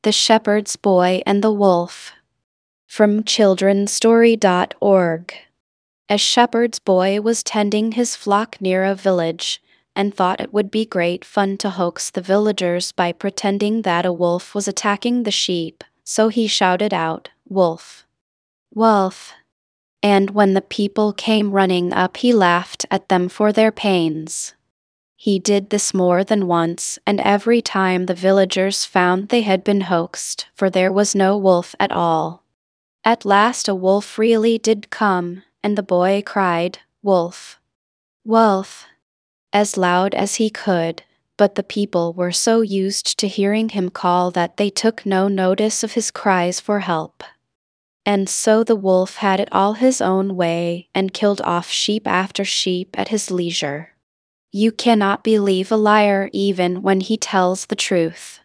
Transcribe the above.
The Shepherd's Boy and the Wolf. From childrenstory.org. A shepherd's boy was tending his flock near a village, and thought it would be great fun to hoax the villagers by pretending that a wolf was attacking the sheep, so he shouted out, "Wolf! Wolf!" And when the people came running up, he laughed at them for their pains. He did this more than once, and every time the villagers found they had been hoaxed, for there was no wolf at all. At last a wolf really did come, and the boy cried, "Wolf! Wolf!" as loud as he could, but the people were so used to hearing him call that they took no notice of his cries for help. And so the wolf had it all his own way, and killed off sheep after sheep at his leisure. You cannot believe a liar even when he tells the truth.